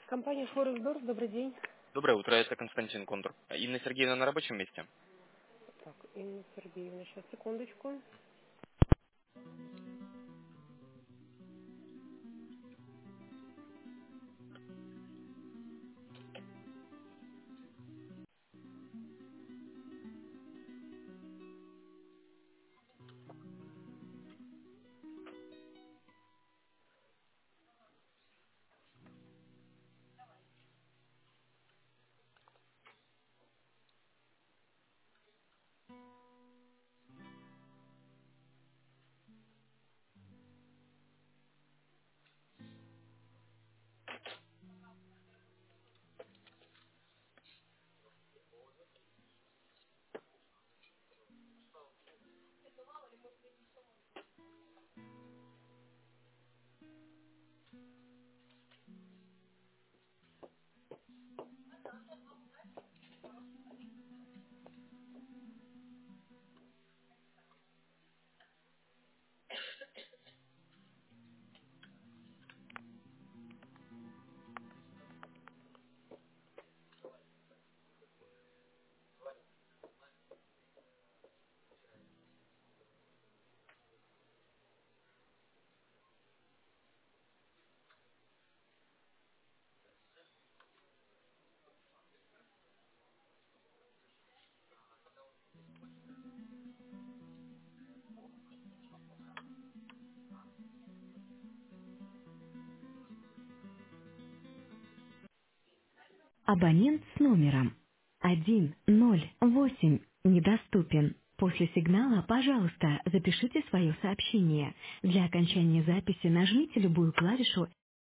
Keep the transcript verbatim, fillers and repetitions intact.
Компания Форекс-Дорс, добрый день. Доброе утро, это Константин Кондор. Инна Сергеевна на рабочем месте? Так, Инна Сергеевна, сейчас, секундочку. Абонент с номером один ноль восемь недоступен. После сигнала, пожалуйста, запишите свое сообщение. Для окончания записи нажмите любую клавишу